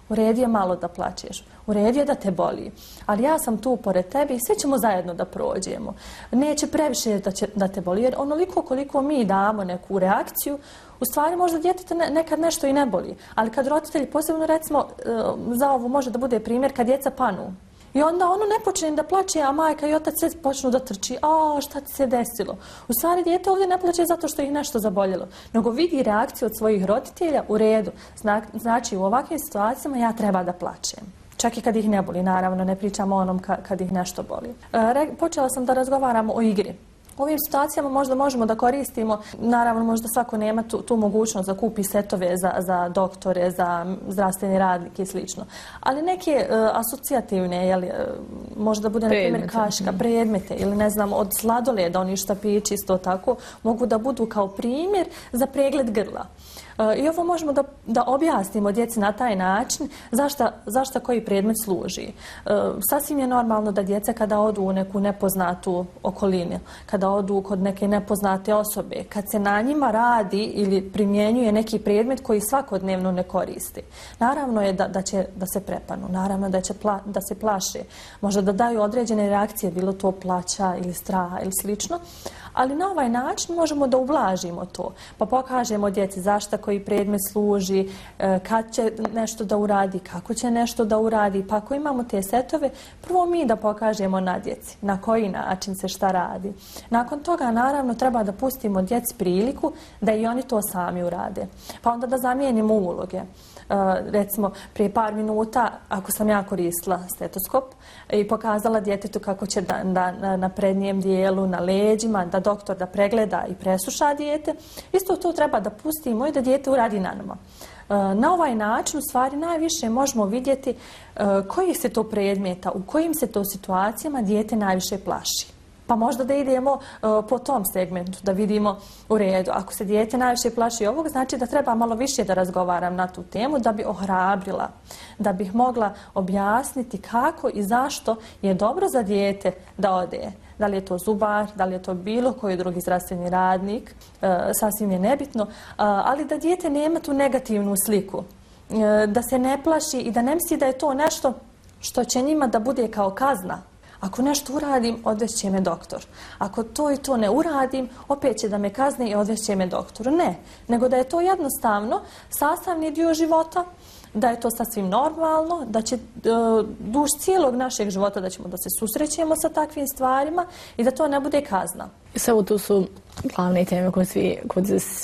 U redu je malo da plačeš, u redu je da te boli, ali ja sam tu pored tebe i svi ćemo zajedno da prođemo. Neće previše da, će, da te boli, jer onoliko koliko mi damo neku reakciju, u stvari možda djeteta ne, nekad nešto i ne boli. Ali kad roditelji, posebno recimo za ovo može da bude primjer kad djeca panu. I onda ono ne počne da plače, a majka i otac sve počnu da trči. A, šta ti se desilo? U stvari, dijete ovdje ne plače zato što ih nešto zaboljelo, nego vidi reakciju od svojih roditelja u redu. Zna, znači, u ovakvim situacijama ja treba da plačem. Čak i kad ih ne boli, naravno, ne pričamo o onom ka, kad ih nešto boli. E, počela sam da razgovaram o igri. U ovim situacijama možda možemo da koristimo, naravno možda svako nema tu, tu mogućnost da kupi setove za, za doktore, za zdravstveni radnike i slično. Ali neke uh, asocijativne, jeli, uh, možda bude na primjer kaška, predmete ili ne znam od sladoleda, oni štapići isto tako, mogu da budu kao primjer za pregled grla. I ovo možemo da, da objasnimo djeci na taj način zašta, zašta koji predmet služi. Sasvim je normalno da djeca kada odu u neku nepoznatu okolinu, kada odu kod neke nepoznate osobe, kad se na njima radi ili primjenjuje neki predmet koji svakodnevno ne koristi. Naravno je da, da će da se prepanu, naravno da će pla, da se plaše, možda da daju određene reakcije, bilo to plaća ili straha ili slično, ali na ovaj način možemo da ublažimo to, pa pokažemo djeci zašta koji predmet služi, kad će nešto da uradi, kako će nešto da uradi. Pa ako imamo te setove, prvo mi da pokažemo na djeci na koji način se šta radi. Nakon toga, naravno, treba da pustimo djeci priliku da i oni to sami urade. Pa onda da zamijenimo uloge. Uh, recimo, prije par minuta, ako sam ja koristila stetoskop i pokazala djetetu kako će da, da, na, na prednjem dijelu, na leđima, da doktor da pregleda i presluša dijete, isto to treba da pustimo i da dijete uradi na nama. Uh, na ovaj način, u stvari, najviše možemo vidjeti uh, koji se to predmeta, u kojim se to situacijama dijete najviše plaši. Pa možda da idemo uh, po tom segmentu, da vidimo u redu. Ako se dijete najviše plaši ovog, znači da treba malo više da razgovaram na tu temu, da bi ohrabrila, da bih mogla objasniti kako i zašto je dobro za dijete da ode. Da li je to zubar, da li je to bilo koji drugi zdravstveni radnik, uh, sasvim je nebitno, uh, ali da dijete nema tu negativnu sliku, uh, da se ne plaši i da ne misli da je to nešto što će njima da bude kao kazna. Ako nešto uradim, odvešće me doktor. Ako to i to ne uradim, opet će da me kazne i odvešće me doktoru. Ne, nego da je to jednostavno sastavni dio života, da je to sasvim normalno, da će uh, duž cijelog našeg života da ćemo da se susrećemo sa takvim stvarima i da to ne bude kazna.
Sve tu su glavne teme kod, svi, kod,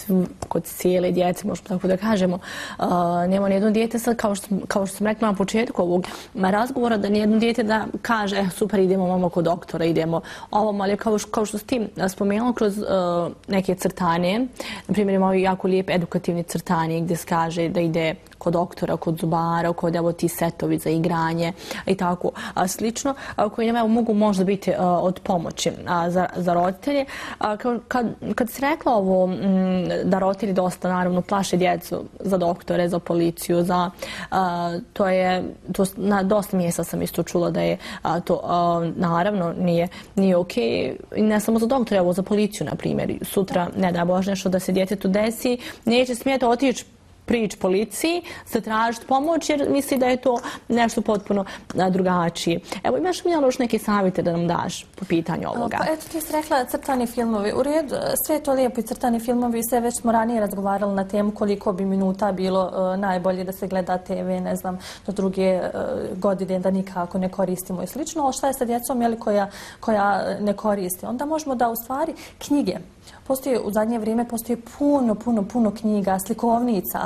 kod cijele djece, možemo tako da kažemo. Uh, nema nijedno dijete sad, kao što, kao što sam rekla na početku ovog razgovora, da nijedno dijete da kaže eh, super, idemo mamo kod doktora, idemo ovom, ali kao, kao što s tim spomenula kroz uh, neke crtane, na primjer imamo jako lijep edukativni crtanje gdje se kaže da ide kod doktora, kod zubara, kod evo ti setovi za igranje i tako a, slično, a, koji nam evo, mogu možda biti a, od pomoći a, za, za roditelje. A, kad, kad si rekla ovo m, da roditelji dosta naravno plaše djecu za doktore, za policiju, za a, to je, to, na dosta mjesta sam isto čula da je a, to a, naravno nije, nije okej, okay. Ne samo za doktore, evo za policiju na primjer. Sutra, ne da Bože, nešto da se djetetu desi, neće smjeti otići prič policiji, zatražiti pomoć jer misli da je to nešto potpuno drugačije. Evo, imaš mi još neke savjete da nam daš po pitanju ovoga?
Pa eto, ti si rekla crtani filmovi. U redu, sve je to lijepo i crtani filmovi, sve već smo ranije razgovarali na temu koliko bi minuta bilo uh, najbolje da se gleda te ve, ne znam, do druge uh, godine da nikako ne koristimo i slično. Ali šta je sa djecom, jeli, koja, koja ne koristi? Onda možemo da u stvari knjige. Postoji, u zadnje vrijeme postoji puno, puno, puno knjiga, slikovnica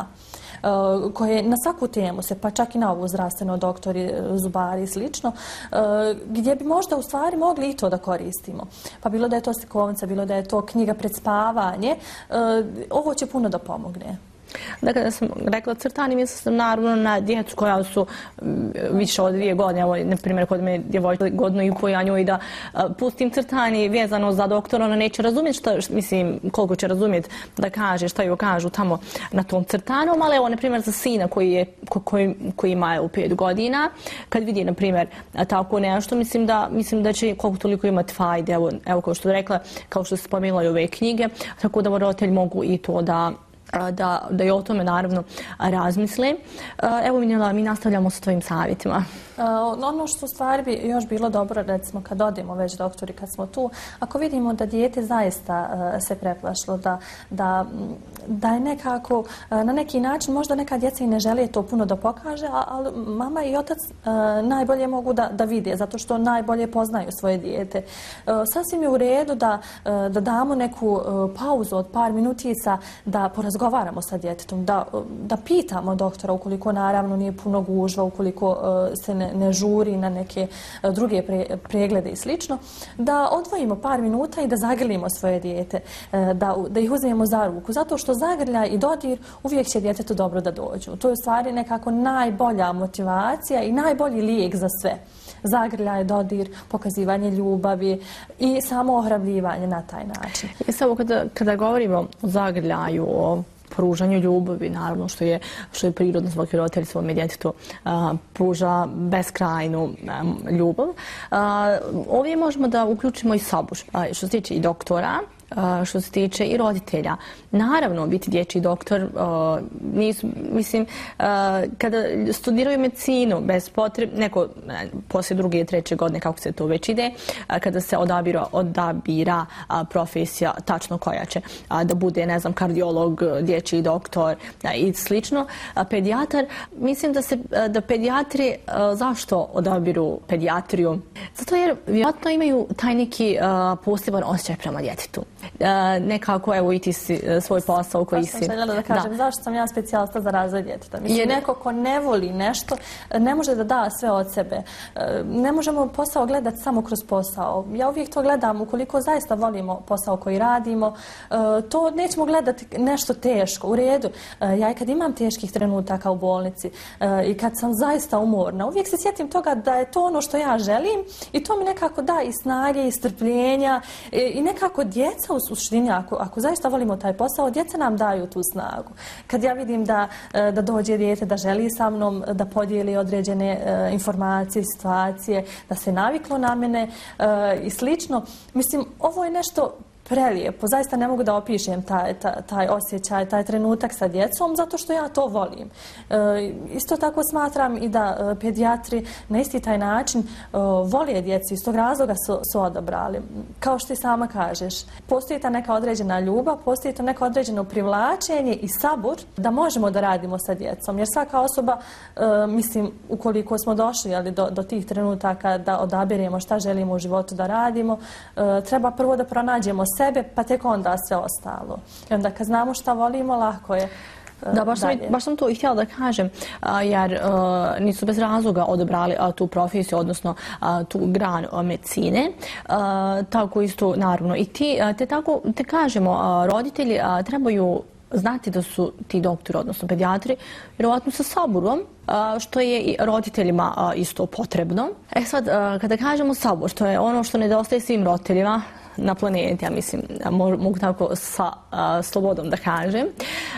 uh, koje na svaku temu se, pa čak i na ovu zdravstveno, doktori, zubari i slično, uh, gdje bi možda u stvari mogli i to da koristimo. Pa bilo da je to slikovnica, bilo da je to knjiga pred spavanje, uh, ovo će puno da pomogne.
Dakle, da sam rekla crtani, mislim sam naravno na djecu koja su više od dvije godine, evo, na primjer, kod me djevojka godinu i po, ja njoj da uh, pustim crtani vezano za doktora, ona neće razumjeti šta, mislim, koliko će razumjeti da kaže, šta joj kažu tamo na tom crtanom, ali evo, na primjer, za sina koji, je, ko, koji, koji ima u pet godina, kad vidi, na primjer, tako nešto, mislim da, mislim da će koliko toliko imati fajde, evo, evo kao što je rekla, kao što se spomenula i ove knjige, tako da roditelji mogu i to da da, da i o tome naravno razmisle. Evo Minjela, mi nastavljamo sa tvojim savjetima.
Ono što u stvari bi još bilo dobro, recimo kad odemo već doktori, kad smo tu, ako vidimo da dijete zaista se preplašilo, da, da, da je nekako na neki način, možda neka djeca i ne žele to puno da pokaže, ali mama i otac najbolje mogu da, da vide, zato što najbolje poznaju svoje dijete. Sasvim je u redu da, da damo neku pauzu od par minutica, da porazgovaramo sa djetetom, da, da pitamo doktora ukoliko naravno nije puno gužva, ukoliko se ne, ne žuri na neke druge pre, preglede i slično, da odvojimo par minuta i da zagrlimo svoje dijete, da, da ih uzmemo za ruku, zato što zagrljaj i dodir uvijek će djetetu dobro da dođu. To je u stvari nekako najbolja motivacija i najbolji lijek za sve. Zagrljaj, dodir, pokazivanje ljubavi i samo ohrabljivanje na taj način.
I samo kada, kada govorimo o zagrljaju, o pružanju ljubavi, naravno što je, što je prirodno, svaki roditelj svome djetetu pruža beskrajnu a, ljubav. A, ovdje možemo da uključimo i sabur, a, što se tiče i doktora, što se tiče i roditelja. Naravno, biti dječji doktor, nisu, mislim, kada studiraju medicinu, bez potrebe, neko poslije druge i treće godine, kako se to već ide, kada se odabira, odabira profesija tačno koja će da bude, ne znam, kardiolog, dječji doktor i slično, pedijatar, mislim da se, da pedijatri, zašto odabiru pedijatriju? Zato jer vjerojatno imaju taj neki poseban osjećaj prema djetetu. Nekako, evo, i ti si svoj posao koji si...
Baš sam željela da kažem, da. Zašto sam ja specijalista za razvoj djeteta? Mislim, je... neko ko ne voli nešto, ne može da da sve od sebe. Ne možemo posao gledati samo kroz posao. Ja uvijek to gledam, ukoliko zaista volimo posao koji radimo, to nećemo gledati nešto teško. U redu, ja i kad imam teških trenutaka u bolnici i kad sam zaista umorna, uvijek se sjetim toga da je to ono što ja želim i to mi nekako da i snage i strpljenja i nekako djeca u suštini, ako, ako zaista volimo taj posao, djeca nam daju tu snagu. Kad ja vidim da, da dođe dijete, da želi sa mnom da podijeli određene uh, informacije, situacije, da se naviklo na mene uh, i slično, mislim, ovo je nešto prelijepo. Zaista ne mogu da opišem taj, taj, taj osjećaj, taj trenutak sa djecom, zato što ja to volim. E, isto tako smatram i da e, pedijatri na isti taj način e, vole djecu, iz tog razloga su, su odabrali. Kao što i sama kažeš, postoji ta neka određena ljubav, postoji to neko određeno privlačenje i sabur da možemo da radimo sa djecom. Jer svaka osoba, e, mislim, ukoliko smo došli ali, do, do tih trenutaka da odabiremo šta želimo u životu da radimo, e, treba prvo da pronađemo sebe, pa tek onda sve ostalo. I onda kad znamo šta volimo, lako je.
Da, baš sam, baš sam to i htjela da kažem, jer uh, nisu bez razloga odabrali uh, tu profesiju, odnosno uh, tu granu uh, medicine. Uh, tako isto, naravno, i ti, uh, te tako, te kažemo, uh, roditelji uh, trebaju znati da su ti doktori, odnosno pedijatri, vjerovatno sa saburom, što je i roditeljima isto potrebno. E sad, kada kažemo sabor, to je ono što nedostaje svim roditeljima na planeti, ja mislim, mogu tako sa a, slobodom da kažem.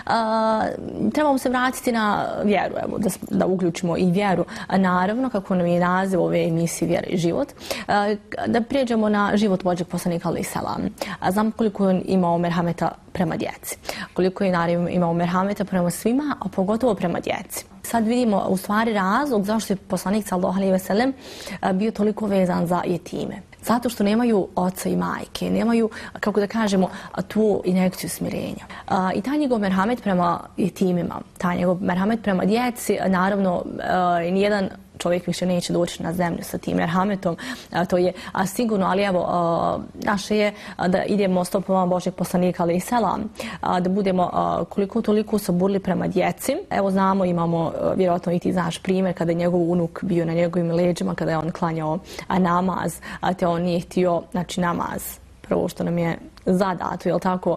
A, trebamo se vratiti na vjeru, evo, da, da uključimo i vjeru. A naravno, kako nam je naziv ove emisije Vjera i život, a, da prijeđemo na život Božjeg poslanika alejhi selam. Znam koliko je on imao merhameta prema djeci, koliko je naravno imao merhameta prema svima, a pogotovo prema djeci. Sad vidimo u stvari razlog zašto je poslanik sallallahu alejhi ve sellem bio toliko vezan za jetime. Zato što nemaju oca i majke, nemaju, kako da kažemo, tu injekciju smirenja. I taj njegov merhamet prema jetimima, taj njegov merhamet prema djeci, naravno, nijedan čovjek više neće doći na zemlju sa tim merhametom, to je a, sigurno, ali evo, a, naše je a, da idemo stopama Božjeg poslanika alejhi selam, da budemo a, koliko toliko saburli prema djeci. Evo znamo, imamo, a, vjerojatno i ti znaš primjer, kada je njegov unuk bio na njegovim leđima, kada je on klanjao a, namaz, a te on nije htio, znači namaz, prvo što nam je zadato, jel tako,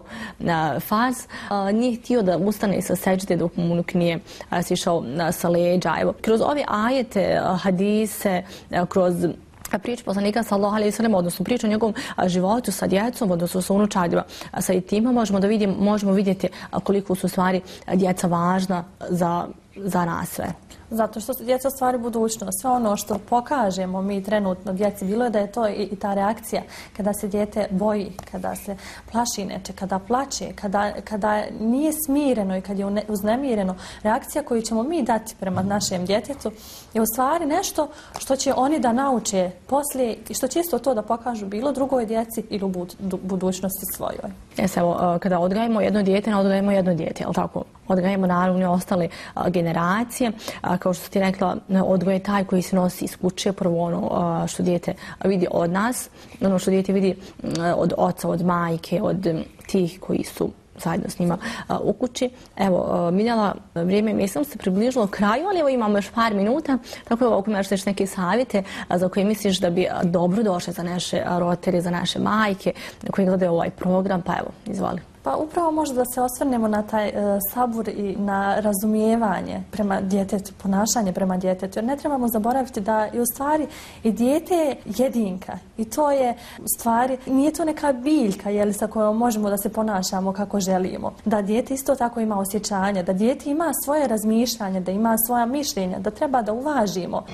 faz, nije htio da ustane sa seđde dok mu unuk nije sišao sa leđa. Evo, kroz ove ajete, hadise, kroz priču poslanika sallallahu alejhi ve sellem, odnosno priču o njegovom životu sa djecom, odnosno sa unučadima, sa jetima, možemo da vidimo, možemo vidjeti koliko su stvari djeca važna za za nas sve.
Zato što su djeca stvari budućnost. Sve ono što pokažemo mi trenutno djeci, bilo je da je to i, i ta reakcija kada se dijete boji, kada se plaši neče, kada plače, kada, kada nije smireno i kad je uznemireno. Reakcija koju ćemo mi dati prema našem djetetu je u stvari nešto što će oni da nauče poslije i što će isto to da pokažu bilo drugoj djeci ili u budućnosti svojoj.
Jes, evo, kada odgajemo jedno dijete, ne odgajemo jedno dijete, jel tako? Odgajemo naravno ostale a, generacije. A, kao što ti rekla, odgoj je taj koji se nosi iz kuće, prvo ono a, što dijete vidi od nas, ono što dijete vidi a, od oca, od majke, od m, tih koji su zajedno s njima a, u kući. Evo, a, Miljana, vrijeme mislim se približilo kraju, ali evo imamo još par minuta, tako evo, ako imaš još neke savjete a, za koje misliš da bi dobro došle za naše roditelje, za naše majke koji gledaju ovaj program, pa evo, izvoli.
Pa upravo možda da se osvrnemo na taj e, sabur i na razumijevanje prema djetetu, ponašanje prema djetetu. Jer ne trebamo zaboraviti da je u stvari i dijete je jedinka. I to je u stvari, nije to neka biljka jeli, sa kojom možemo da se ponašamo kako želimo. Da dijete isto tako ima osjećanja, da dijete ima svoje razmišljanje, da ima svoja mišljenja, da treba da uvažimo.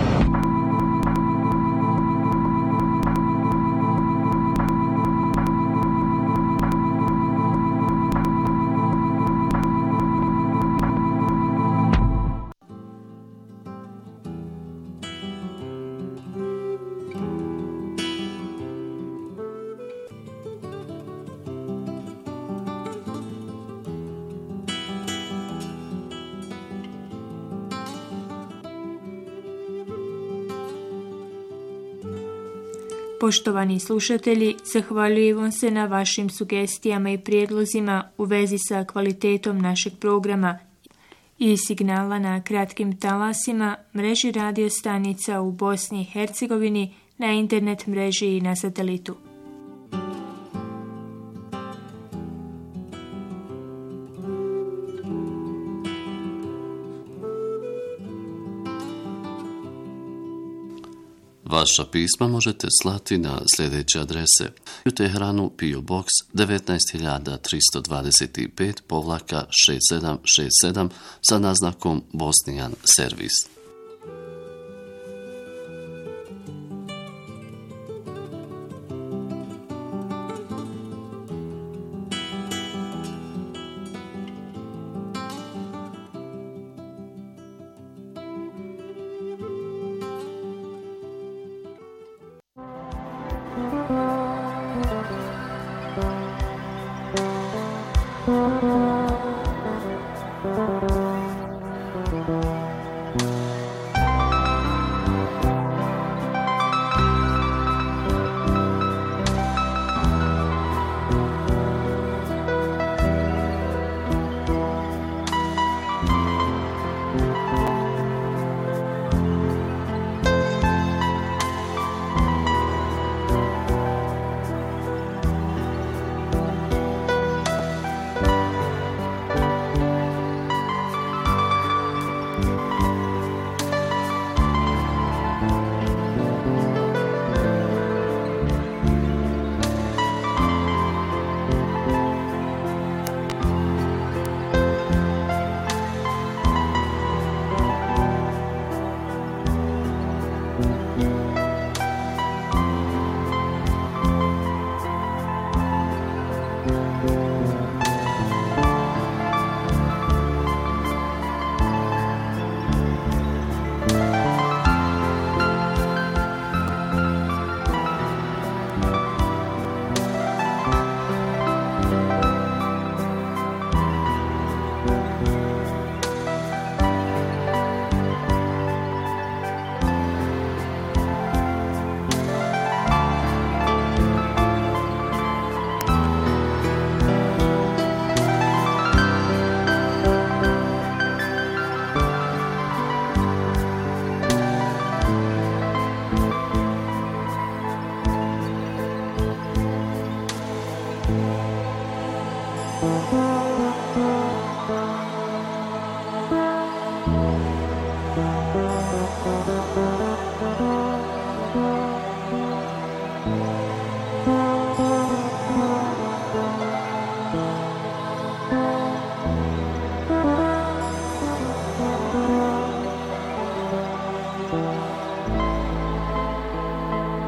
Poštovani slušatelji, zahvaljujem vam se na vašim sugestijama i prijedlozima u vezi sa kvalitetom našeg programa i signala na kratkim talasima, mreži radio stanica u Bosni i Hercegovini, na internet mreži i na satelitu.
Vaša pisma možete slati na sljedeće adrese: u Teheranu P O Box devetnaest hiljada tristo dvadeset pet povlaka šest sedam šest sedam sa naznakom Bosnijan servis.